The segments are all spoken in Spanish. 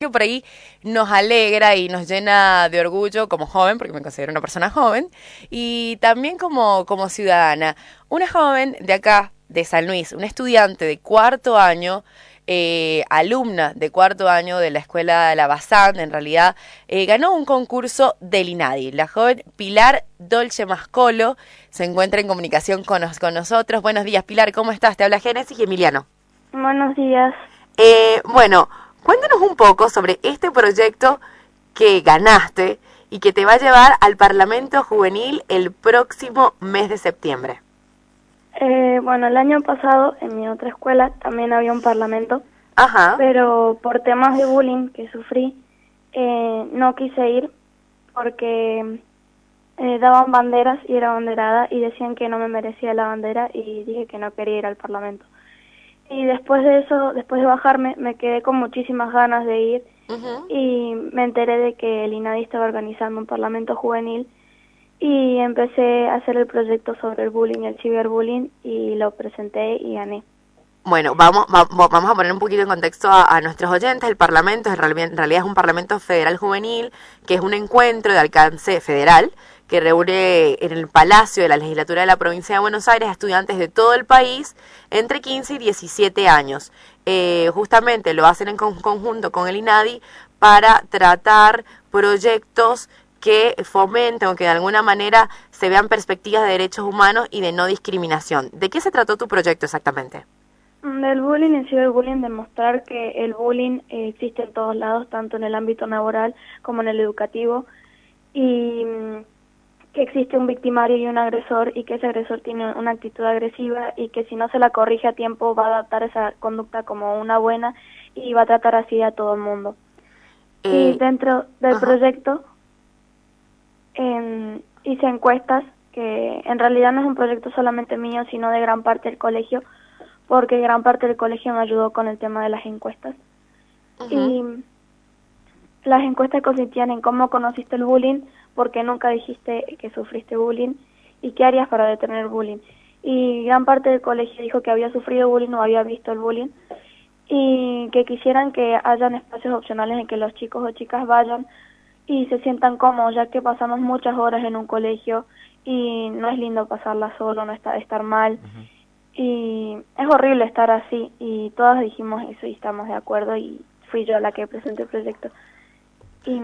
proyecto por ahí nos alegra y nos llena de orgullo como joven, porque me considero una persona joven, y también como ciudadana. Una joven de acá, de San Luis, una estudiante de cuarto año, alumna de cuarto año de la escuela de la Bazán, en realidad, ganó un concurso del INADI. La joven Pilar Dolce Mascolo se encuentra en comunicación con nosotros. Buenos días, Pilar, ¿cómo estás? Te habla Génesis y Emiliano. Buenos días. Bueno, cuéntanos un poco sobre este proyecto que ganaste y que te va a llevar al Parlamento Juvenil el próximo mes de septiembre. Bueno, el año pasado en mi otra escuela también había un parlamento, Ajá. pero por temas de bullying que sufrí, no quise ir porque daban banderas y era banderada y decían que no me merecía la bandera y dije que no quería ir al parlamento. Y después de eso, después de bajarme, me quedé con muchísimas ganas de ir y me enteré de que el INADI estaba organizando un parlamento juvenil y empecé a hacer el proyecto sobre el bullying, el ciberbullying, y lo presenté y gané. Bueno, vamos a poner un poquito en contexto a nuestros oyentes. El Parlamento en realidad es un Parlamento Federal Juvenil, que es un encuentro de alcance federal que reúne en el Palacio de la Legislatura de la Provincia de Buenos Aires a estudiantes de todo el país entre 15 y 17 años. Justamente lo hacen en conjunto con el INADI para tratar proyectos que fomenten o que de alguna manera se vean perspectivas de derechos humanos y de no discriminación. ¿De qué se trató tu proyecto exactamente? Del bullying y ciberbullying, demostrar que el bullying existe en todos lados, tanto en el ámbito laboral como en el educativo, y que existe un victimario y un agresor, y que ese agresor tiene una actitud agresiva y que si no se la corrige a tiempo va a adaptar esa conducta como una buena y va a tratar así a todo el mundo. Y dentro del proyecto hice encuestas, que en realidad no es un proyecto solamente mío, sino de gran parte del colegio, porque gran parte del colegio me ayudó con el tema de las encuestas. Y las encuestas consistían en cómo conociste el bullying, por qué nunca dijiste que sufriste bullying y qué harías para detener el bullying. Y gran parte del colegio dijo que había sufrido bullying o había visto el bullying y que quisieran que hayan espacios opcionales en que los chicos o chicas vayan y se sientan cómodos, ya que pasamos muchas horas en un colegio y no es lindo pasarla solo, no estar mal. Y es horrible estar así, y todas dijimos eso y estamos de acuerdo, y fui yo la que presenté el proyecto. Y,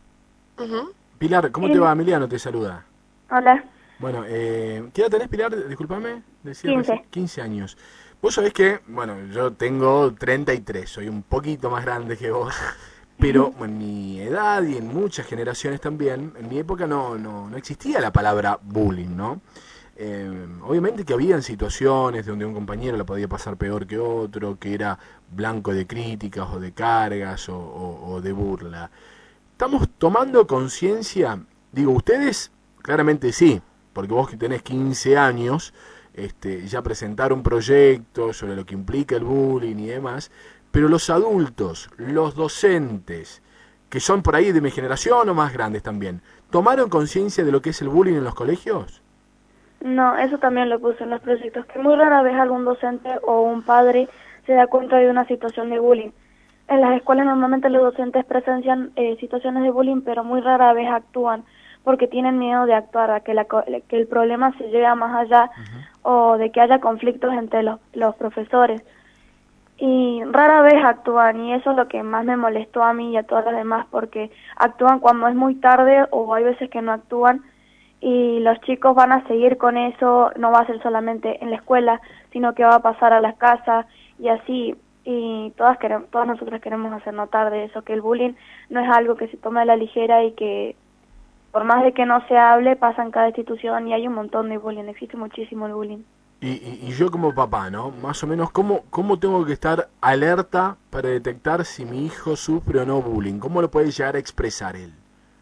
Pilar, ¿cómo te va? Emiliano te saluda. Hola. Bueno, ¿qué edad tenés, Pilar? Disculpame. Decía 15. 15 años. Vos sabés que, bueno, yo tengo 33, soy un poquito más grande que vos, pero en mi edad y en muchas generaciones también, en mi época no existía la palabra bullying, ¿no? Obviamente que habían situaciones donde un compañero la podía pasar peor que otro, que era blanco de críticas o de cargas o de burla. ¿Estamos tomando conciencia? Digo, ustedes claramente sí, porque vos que tenés 15 años, ya presentar un proyecto sobre lo que implica el bullying y demás, pero los adultos, los docentes, que son por ahí de mi generación o más grandes también, ¿tomaron conciencia de lo que es el bullying en los colegios? No, eso también lo puse en los proyectos, que muy rara vez algún docente o un padre se da cuenta de una situación de bullying. En las escuelas normalmente los docentes presencian situaciones de bullying, pero muy rara vez actúan, porque tienen miedo de actuar, a que el problema se lleve a más allá, o de que haya conflictos entre los profesores. Y rara vez actúan, y eso es lo que más me molestó a mí y a todas las demás, porque actúan cuando es muy tarde, o hay veces que no actúan, y los chicos van a seguir con eso, no va a ser solamente en la escuela, sino que va a pasar a las casas, y así. Y todas nosotras queremos hacer notar de eso, que el bullying no es algo que se tome a la ligera, y que por más de que no se hable, pasa en cada institución, y hay un montón de bullying, existe muchísimo el bullying. Y yo como papá, ¿no? Más o menos, ¿cómo tengo que estar alerta para detectar si mi hijo sufre o no bullying? ¿Cómo lo puede llegar a expresar él?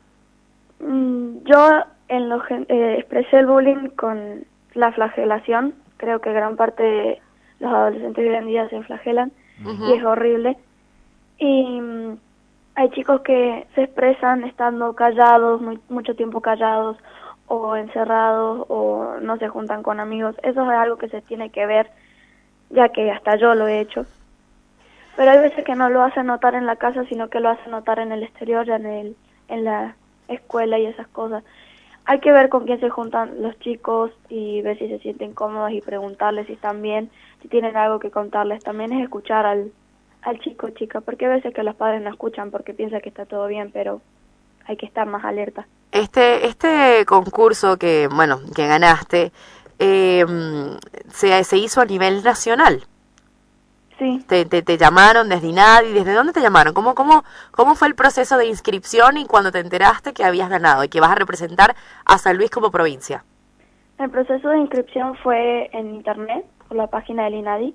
Yo expresé el bullying con la flagelación. Creo que gran parte de los adolescentes de hoy en día se flagelan, y es horrible. Y hay chicos que se expresan estando callados, mucho tiempo callados, o encerrados, o no se juntan con amigos. Eso es algo que se tiene que ver, ya que hasta yo lo he hecho. pero hay veces que no lo hacen notar en la casa, sino que lo hacen notar en el exterior, en la escuela y esas cosas. Hay que ver con quién se juntan los chicos y ver si se sienten cómodos y preguntarles si están bien, si tienen algo que contarles. También es escuchar al chico o chica, porque hay veces que los padres no escuchan porque piensan que está todo bien, pero hay que estar más alerta. Este concurso que, bueno, que ganaste, se hizo a nivel nacional. Sí. Te llamaron desde INADI, ¿desde dónde te llamaron? ¿Cómo fue el proceso de inscripción y cuando te enteraste que habías ganado y que vas a representar a San Luis como provincia? El proceso de inscripción fue en internet, por la página del INADI,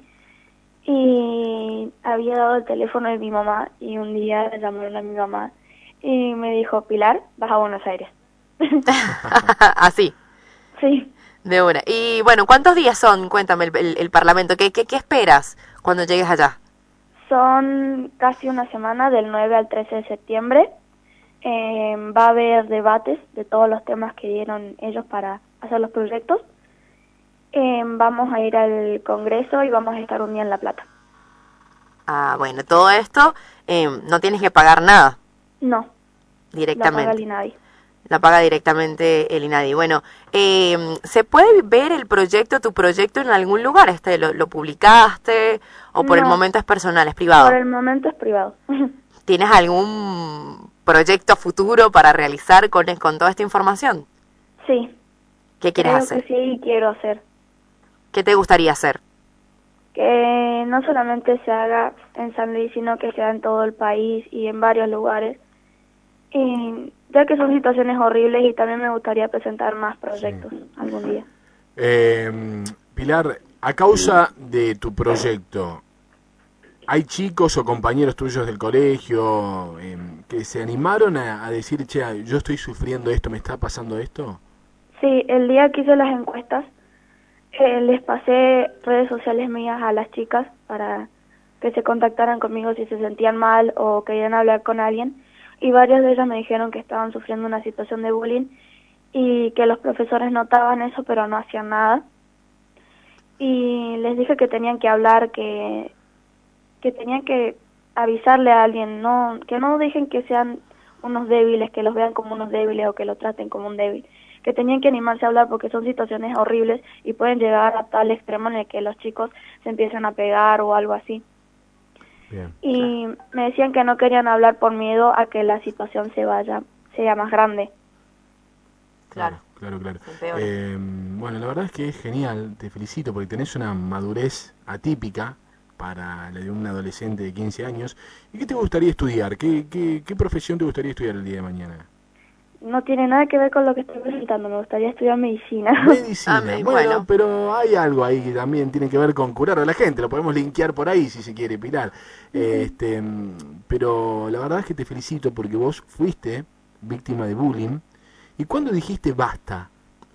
y había dado el teléfono de mi mamá y un día le llamaron a mi mamá y me dijo, Pilar, vas a Buenos Aires. Así. Sí. De una. Y bueno, ¿cuántos días son? Cuéntame el Parlamento. ¿Qué esperas cuando llegues allá? Son casi una semana, del 9 al 13 de septiembre. Va a haber debates de todos los temas que dieron ellos para hacer los proyectos. Vamos a ir al Congreso y vamos a estar un día en La Plata. Ah, bueno, todo esto no tienes que pagar nada. No. Directamente. La paga el INADI. La paga directamente el INADI. Bueno, ¿se puede ver tu proyecto en algún lugar? ¿Lo publicaste o por el momento es personal, es privado? Por el momento es privado. ¿Tienes algún proyecto futuro para realizar con toda esta información? Sí. ¿Qué quieres hacer? Que sí, quiero hacer. ¿Qué te gustaría hacer? Que no solamente se haga en San Luis, sino que sea en todo el país y en varios lugares. Ya que son situaciones horribles y también me gustaría presentar más proyectos algún día. Pilar, a causa de tu proyecto, ¿hay chicos o compañeros tuyos del colegio que se animaron a decir, che, yo estoy sufriendo esto, me está pasando esto? Sí, el día que hice las encuestas, les pasé redes sociales mías a las chicas para que se contactaran conmigo si se sentían mal o querían hablar con alguien. Y varios de ellos me dijeron que estaban sufriendo una situación de bullying y que los profesores notaban eso pero no hacían nada. Y les dije que tenían que hablar, que tenían que avisarle a alguien, que no dejen que sean unos débiles, que los vean como unos débiles o que lo traten como un débil, que tenían que animarse a hablar porque son situaciones horribles y pueden llegar a tal extremo en el que los chicos se empiezan a pegar o algo así. Bien. Y me decían que no querían hablar por miedo a que la situación sea más grande. Claro. Bueno, la verdad es que es genial, te felicito porque tenés una madurez atípica para la de un adolescente de 15 años. ¿Y qué te gustaría estudiar? ¿Qué profesión te gustaría estudiar el día de mañana? No tiene nada que ver con lo que estoy presentando, me gustaría estudiar medicina. Medicina, bueno. bueno, pero hay algo ahí que también tiene que ver con curar a la gente, lo podemos linkear por ahí si se quiere, Pilar. Pero la verdad es que te felicito porque vos fuiste víctima de bullying. ¿Y cuándo dijiste basta?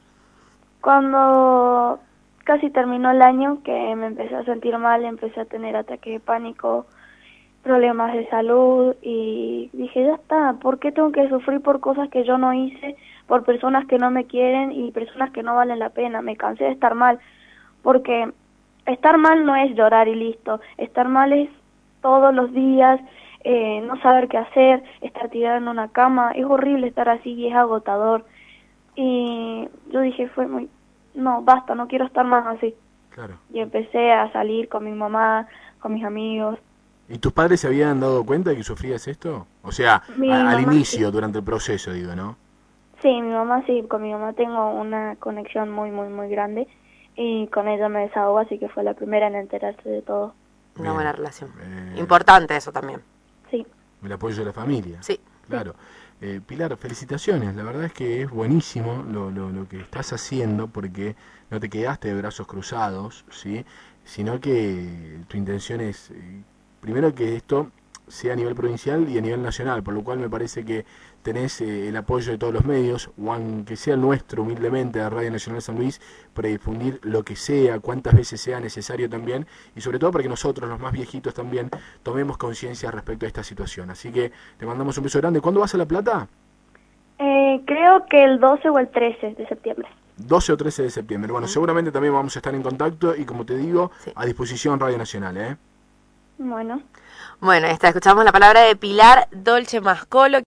Cuando casi terminó el año, que me empecé a sentir mal, empecé a tener ataques de pánico, problemas de salud y dije, ya está, ¿por qué tengo que sufrir por cosas que yo no hice, por personas que no me quieren y personas que no valen la pena? Me cansé de estar mal, porque estar mal no es llorar y listo, estar mal es todos los días, no saber qué hacer, estar tirada en una cama, es horrible estar así y es agotador. Y yo dije, no, basta, no quiero estar más así. Claro. Y empecé a salir con mi mamá, con mis amigos. ¿Y tus padres se habían dado cuenta de que sufrías esto? O sea, al inicio, sí. Durante el proceso, digo, ¿no? Sí, mi mamá sí, con mi mamá tengo una conexión muy, muy, muy grande y con ella me desahogo, así que fue la primera en enterarse de todo. Una buena relación. Importante eso también. Sí. El apoyo de la familia. Sí. Claro. Pilar, felicitaciones, la verdad es que es buenísimo lo que estás haciendo porque no te quedaste de brazos cruzados, ¿sí? Sino que tu intención es... primero que esto sea a nivel provincial y a nivel nacional, por lo cual me parece que tenés el apoyo de todos los medios, o aunque sea el nuestro, humildemente, de Radio Nacional San Luis, para difundir lo que sea, cuantas veces sea necesario también, y sobre todo para que nosotros, los más viejitos también, tomemos conciencia respecto a esta situación. Así que te mandamos un beso grande. ¿Cuándo vas a La Plata? Creo que el 12 o el 13 de septiembre. 12 o 13 de septiembre. Bueno, seguramente también vamos a estar en contacto y, como te digo, a disposición Radio Nacional, ¿eh? Bueno. Bueno, escuchamos la palabra de Pilar Dolce Mascolo.